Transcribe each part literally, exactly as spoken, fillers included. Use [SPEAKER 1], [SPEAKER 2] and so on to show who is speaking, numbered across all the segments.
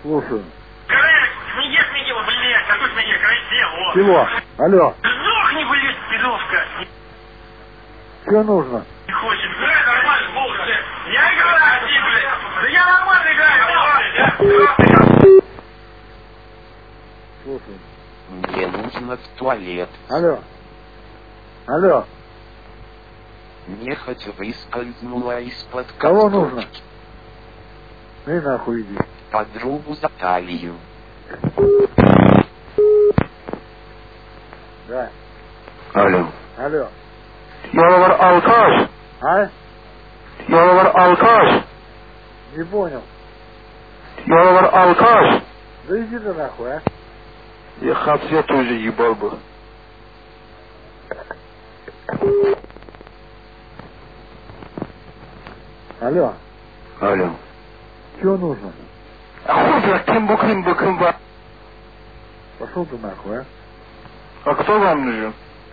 [SPEAKER 1] Слушаю.
[SPEAKER 2] Смеешь его, блядь, а тут меня красиво.
[SPEAKER 1] Чего? Алло.
[SPEAKER 2] Сдохни, блядь, пидовка.
[SPEAKER 1] Что нужно?
[SPEAKER 2] Не хочет, блядь, нормально, полчаса. Я играю, один, блядь. Да я нормально играю,
[SPEAKER 1] Слушай.
[SPEAKER 3] Мне нужно в туалет.
[SPEAKER 1] Алло. Алло.
[SPEAKER 3] Нехотя выскользнула из-под
[SPEAKER 1] Кого
[SPEAKER 3] картошки.
[SPEAKER 1] нужно? Ты нахуй иди.
[SPEAKER 3] Подругу за талию.
[SPEAKER 1] Да.
[SPEAKER 4] Alo.
[SPEAKER 1] Алло.
[SPEAKER 4] Yolvar Altaş.
[SPEAKER 1] А?
[SPEAKER 4] Yolvar Altaş.
[SPEAKER 1] Не понял.
[SPEAKER 4] Yolvar Altaş.
[SPEAKER 1] Да иди ты нахуй, а?
[SPEAKER 4] Я хапсе тоже ебал бы.
[SPEAKER 1] Алло.
[SPEAKER 4] Алло.
[SPEAKER 1] Чего нужно?
[SPEAKER 4] А хуй кем буким буким ба.
[SPEAKER 1] Пошел ты нахуй, а?
[SPEAKER 4] А кто вам нужен?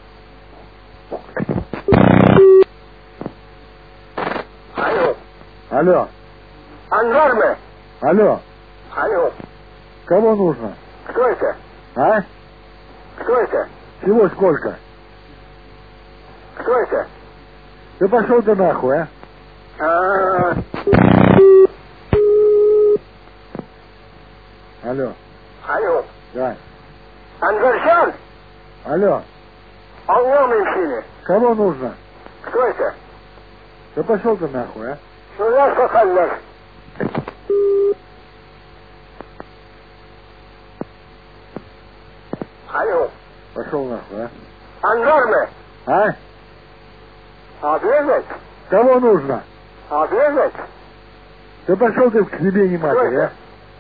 [SPEAKER 2] Алло.
[SPEAKER 1] Алло.
[SPEAKER 2] Анжарме.
[SPEAKER 1] Алло.
[SPEAKER 2] Алло.
[SPEAKER 1] Кого нужно?
[SPEAKER 2] Кто это?
[SPEAKER 1] А?
[SPEAKER 2] Кто это?
[SPEAKER 1] Чего сколько?
[SPEAKER 2] Кто это?
[SPEAKER 1] Ты пошел ты нахуй, а?
[SPEAKER 2] А-а-а.
[SPEAKER 1] Алло.
[SPEAKER 2] Алло.
[SPEAKER 1] Да.
[SPEAKER 2] Ангаршан?
[SPEAKER 1] Алло.
[SPEAKER 2] Алло, мужчина.
[SPEAKER 1] Кого нужно?
[SPEAKER 2] Кто это?
[SPEAKER 1] Да пошел ты нахуй, а?
[SPEAKER 2] Ну, я сказал. Алло.
[SPEAKER 1] Пошел нахуй, а?
[SPEAKER 2] Анжарме.
[SPEAKER 1] А?
[SPEAKER 2] Обедать?
[SPEAKER 1] Кого нужно?
[SPEAKER 2] Обедать?
[SPEAKER 1] Да пошел ты к себе не матери, а?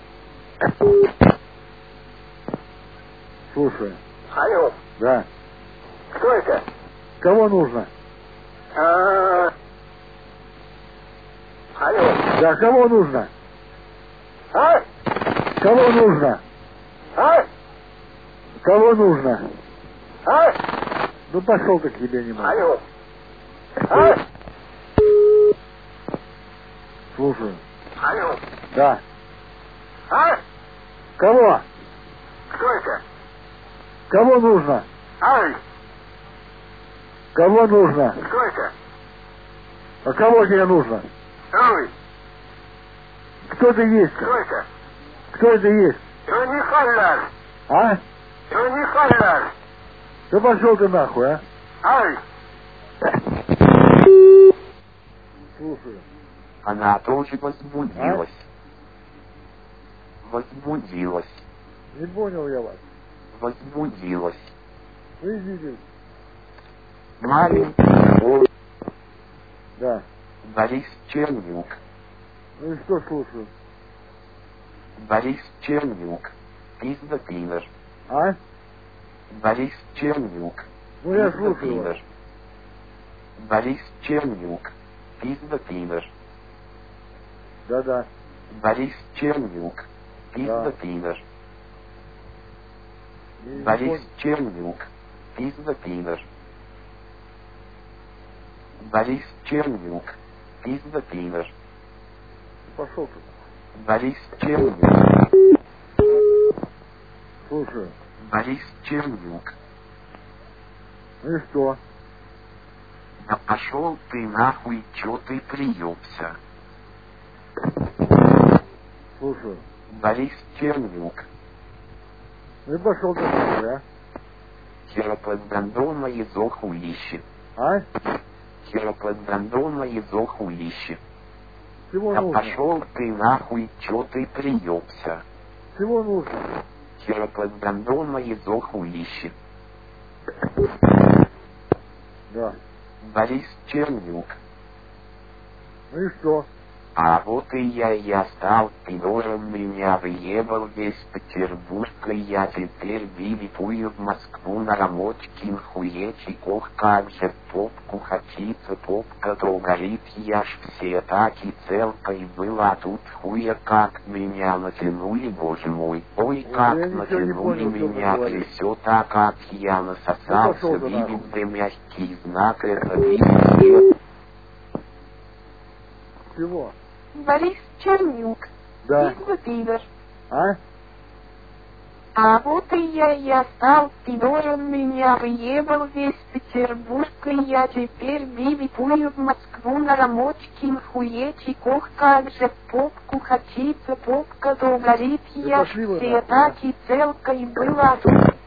[SPEAKER 1] Слушай.
[SPEAKER 2] Алло.
[SPEAKER 1] Да.
[SPEAKER 2] Кто это?
[SPEAKER 1] Кого нужно?
[SPEAKER 2] А-а-а. Алло.
[SPEAKER 1] Да, кого нужно?
[SPEAKER 2] А?
[SPEAKER 1] Кого нужно?
[SPEAKER 2] А?
[SPEAKER 1] Кого нужно?
[SPEAKER 2] А?
[SPEAKER 1] Ну пошел ты к себе не матери.
[SPEAKER 2] Алло. А?
[SPEAKER 1] Слушаю.
[SPEAKER 2] Алло.
[SPEAKER 1] Да.
[SPEAKER 2] А?
[SPEAKER 1] Кого?
[SPEAKER 2] Кто это?
[SPEAKER 1] Кого нужно?
[SPEAKER 2] Ай.
[SPEAKER 1] Кого нужно?
[SPEAKER 2] Кто это?
[SPEAKER 1] А кого тебе нужно?
[SPEAKER 2] Ой.
[SPEAKER 1] Кто ты есть?
[SPEAKER 2] Кто это?
[SPEAKER 1] Кто это есть?
[SPEAKER 2] Ну не халяр.
[SPEAKER 1] А?
[SPEAKER 2] Ну не халяр.
[SPEAKER 1] Да пошел ты нахуй, а?
[SPEAKER 2] Ай.
[SPEAKER 1] Слушаю.
[SPEAKER 3] Она тоже возбудилась. Возбудилась.
[SPEAKER 1] Не понял я вас.
[SPEAKER 3] Возбудилась.
[SPEAKER 1] Вы видели?
[SPEAKER 3] Маленький.
[SPEAKER 1] Да.
[SPEAKER 3] Борис Чернюк.
[SPEAKER 1] Ну и что слушаю?
[SPEAKER 3] Борис Чернюк. Пизда пидор.
[SPEAKER 1] А?
[SPEAKER 3] Борис Чернюк.
[SPEAKER 1] Ну я
[SPEAKER 3] Пизда
[SPEAKER 1] слушаю вас.
[SPEAKER 3] пидор. Борис Чернюк. Пизда пидор.
[SPEAKER 1] Да-да.
[SPEAKER 3] Борис Чернюк. Пизда
[SPEAKER 1] Да.
[SPEAKER 3] пидор.
[SPEAKER 1] Не- не
[SPEAKER 3] Борис
[SPEAKER 1] понял.
[SPEAKER 3] Чернюк. Пизда пидор. Борис Чернюк. Пизда пидор.
[SPEAKER 1] Пошел ты.
[SPEAKER 3] Борис Чернюк.
[SPEAKER 1] Слушаю.
[SPEAKER 3] Борис Чернюк.
[SPEAKER 1] Ну и что?
[SPEAKER 3] Да пошел ты нахуй, чё ты приёбся.
[SPEAKER 1] Слушаю.
[SPEAKER 3] Борис Чернюк.
[SPEAKER 1] Ну и пошел ты нахуй, а?
[SPEAKER 3] Хероподгандона и зохуище.
[SPEAKER 1] А?
[SPEAKER 3] Хероподгандона и зохуище.
[SPEAKER 1] Чего
[SPEAKER 3] Да
[SPEAKER 1] нужно?
[SPEAKER 3] пошел ты нахуй, чё ты приёбся.
[SPEAKER 1] Чего нужно?
[SPEAKER 3] Хероподгандона и зохуище.
[SPEAKER 1] Да.
[SPEAKER 3] Борис Чернюк.
[SPEAKER 1] Ну и что?
[SPEAKER 3] А вот и я, я стал пидором, меня выебал весь Петербург, и я теперь вилипую в Москву на Рамочкин хуечик, ох как же в попку хотится, попка то горит, я ж все таки целкой была, а тут хуя как меня натянули, боже мой, ой как
[SPEAKER 1] я ничего не
[SPEAKER 3] натянули
[SPEAKER 1] понял, что ты
[SPEAKER 3] меня,
[SPEAKER 1] говоришь.
[SPEAKER 3] трясет, так как я
[SPEAKER 1] Ну,
[SPEAKER 3] насосался,
[SPEAKER 1] пошел ты нахуй.
[SPEAKER 3] видит бы мягкий знак, это везде.
[SPEAKER 1] Чего?
[SPEAKER 5] Борис Чернюк.
[SPEAKER 1] Да.
[SPEAKER 5] Пизда пидор.
[SPEAKER 1] А?
[SPEAKER 3] А вот и я, я стал пидором, меня выебал весь Петербург, и я теперь бибипую в Москву на Рамочкин хуечи, кох, как же попку хотится, попка то горит, я ж
[SPEAKER 1] пошли вы
[SPEAKER 3] все
[SPEAKER 1] нахуй,
[SPEAKER 3] так и целкой была.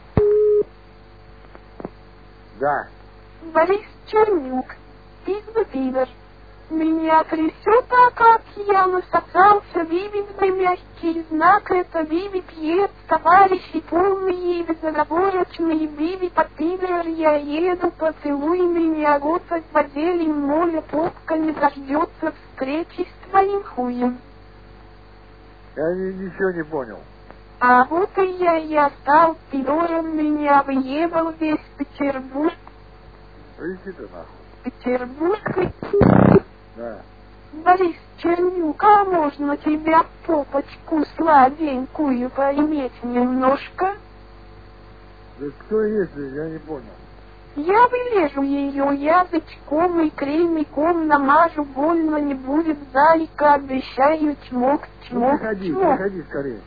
[SPEAKER 1] Да.
[SPEAKER 3] Борис Чернюк, пизда пидор. Меня трясет, а как я насосался, вивидный мягкий знак, это Биби пьет, товарищи полные, безоговорочные, Биби подпидор, я еду, поцелуй меня, гоцать поделим, моля, попка не дождется встречи с твоим хуем.
[SPEAKER 1] Я ни- ничего не понял.
[SPEAKER 3] А вот и я, я стал пидором, меня выебал весь Петербург,
[SPEAKER 1] Иди ты нахуй.
[SPEAKER 3] Петербург.
[SPEAKER 1] Да.
[SPEAKER 3] Борис Чернюк, а можно тебя попочку сладенькую поиметь немножко?
[SPEAKER 1] Да кто есть, я не понял.
[SPEAKER 3] Я вылежу ее язычком и кремиком намажу, больно не будет, зайка, обещаю, чмок,
[SPEAKER 1] Ну
[SPEAKER 3] чмок,
[SPEAKER 1] приходи,
[SPEAKER 3] чмок.
[SPEAKER 1] приходи скорее.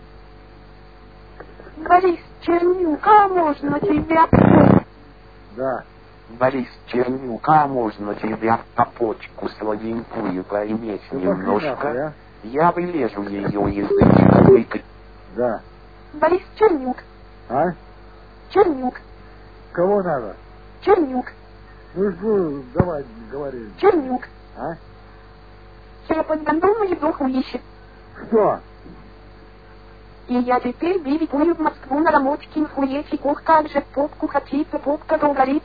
[SPEAKER 3] Борис Чернюк, а можно тебя...
[SPEAKER 1] Да.
[SPEAKER 3] Борис Чернюк, а можно тебя попочку сладенькую поиметь
[SPEAKER 1] Ну пошли нахуй,
[SPEAKER 3] немножко?
[SPEAKER 1] а?
[SPEAKER 3] Я вылежу ее язычком и кремиком.
[SPEAKER 1] Да.
[SPEAKER 3] Борис Чернюк,
[SPEAKER 1] А?
[SPEAKER 3] Чернюк,
[SPEAKER 1] Кого надо?
[SPEAKER 3] Чернюк,
[SPEAKER 1] Ну что, давай, говори.
[SPEAKER 3] Чернюк.
[SPEAKER 1] А?
[SPEAKER 3] Я под гондоном еду ищет.
[SPEAKER 1] Что?
[SPEAKER 3] И я теперь бибипую в Москву на Рамочкин хуечи, кох, как же попку хотится, попка то горит.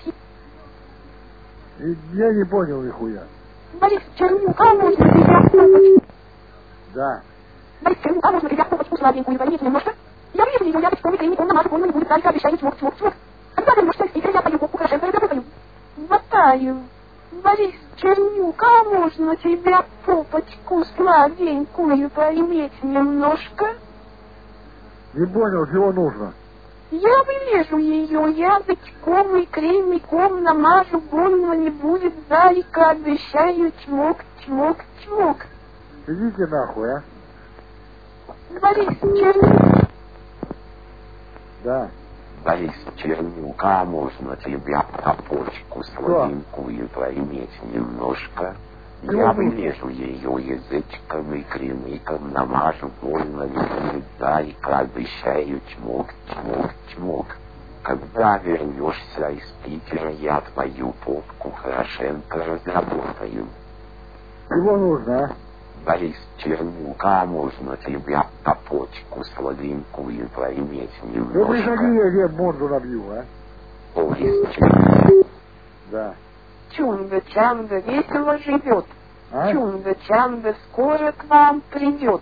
[SPEAKER 1] И я не понял нихуя.
[SPEAKER 3] Борис Чернюк, а можно тебя попочку?
[SPEAKER 1] Да.
[SPEAKER 3] Борис Чернюк, а можно тебя попочку сладенькую поиметь немножко? Я вижу ее язычком и кремиком намажу, больно не будет, зайка, обещаю, чмок, чмок, чмок. Когда ты можешь спикер, я пою попку хорошенько, работаю. Мотаю. Борис Чернюк, а можно тебя попочку сладенькую поиметь немножко?
[SPEAKER 1] Не понял, чего нужно.
[SPEAKER 3] Я вылежу ее язычком и кремиком намажу, больно не будет, зайка, обещаю, чмок, чмок, чмок.
[SPEAKER 1] Идите нахуй, а?
[SPEAKER 3] Борис Чернюк.
[SPEAKER 1] Да.
[SPEAKER 3] Борис Чернюк, а можно тебя попочку сладенькую поиметь немножко? Я вылежу ее язычком и кремиком намажу, больно не будет, зайка, обещаю, чмок, чмок, чмок. Когда вернешься из Питера, я твою попку хорошенько разработаю.
[SPEAKER 1] Чего нужно, а?
[SPEAKER 3] Борис Чернюк, а можно тебя попочку сладенькую поиметь
[SPEAKER 1] Ну приходи,
[SPEAKER 3] немножко?
[SPEAKER 1] я тебе морду набью, а?
[SPEAKER 3] Борис Чернюк.
[SPEAKER 1] Да.
[SPEAKER 3] Чунга-чанга весело живет.
[SPEAKER 1] А?
[SPEAKER 3] Чунга-чанга скоро к вам придет.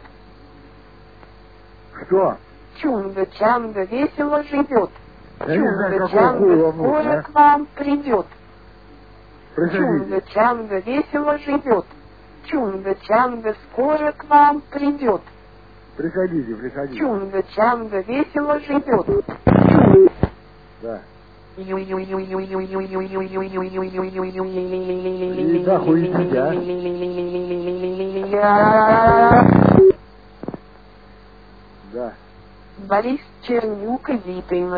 [SPEAKER 1] Что?
[SPEAKER 3] Чунга-чанга весело живет.
[SPEAKER 1] Я не знаю, какого хуя
[SPEAKER 3] Чунга-чанга
[SPEAKER 1] вам
[SPEAKER 3] скоро
[SPEAKER 1] нужно, а?
[SPEAKER 3] к вам придет.
[SPEAKER 1] Приходите.
[SPEAKER 3] Чунга-чанга весело живет. Чунга-чанга скоро к вам придет.
[SPEAKER 1] Приходите, приходите.
[SPEAKER 3] Чунга-чанга весело живет.
[SPEAKER 1] Да.
[SPEAKER 3] И
[SPEAKER 1] нахуй идите,
[SPEAKER 3] а?
[SPEAKER 1] Да.
[SPEAKER 3] Борис Чернюк и Витайнах.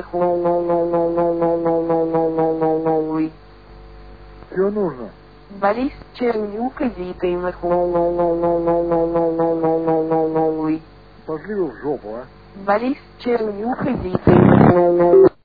[SPEAKER 1] Что нужно?
[SPEAKER 3] Борис Чернюк и Витайнах.
[SPEAKER 1] Пошли вы в жопу, а?
[SPEAKER 3] Борис Чернюк и Витайнах.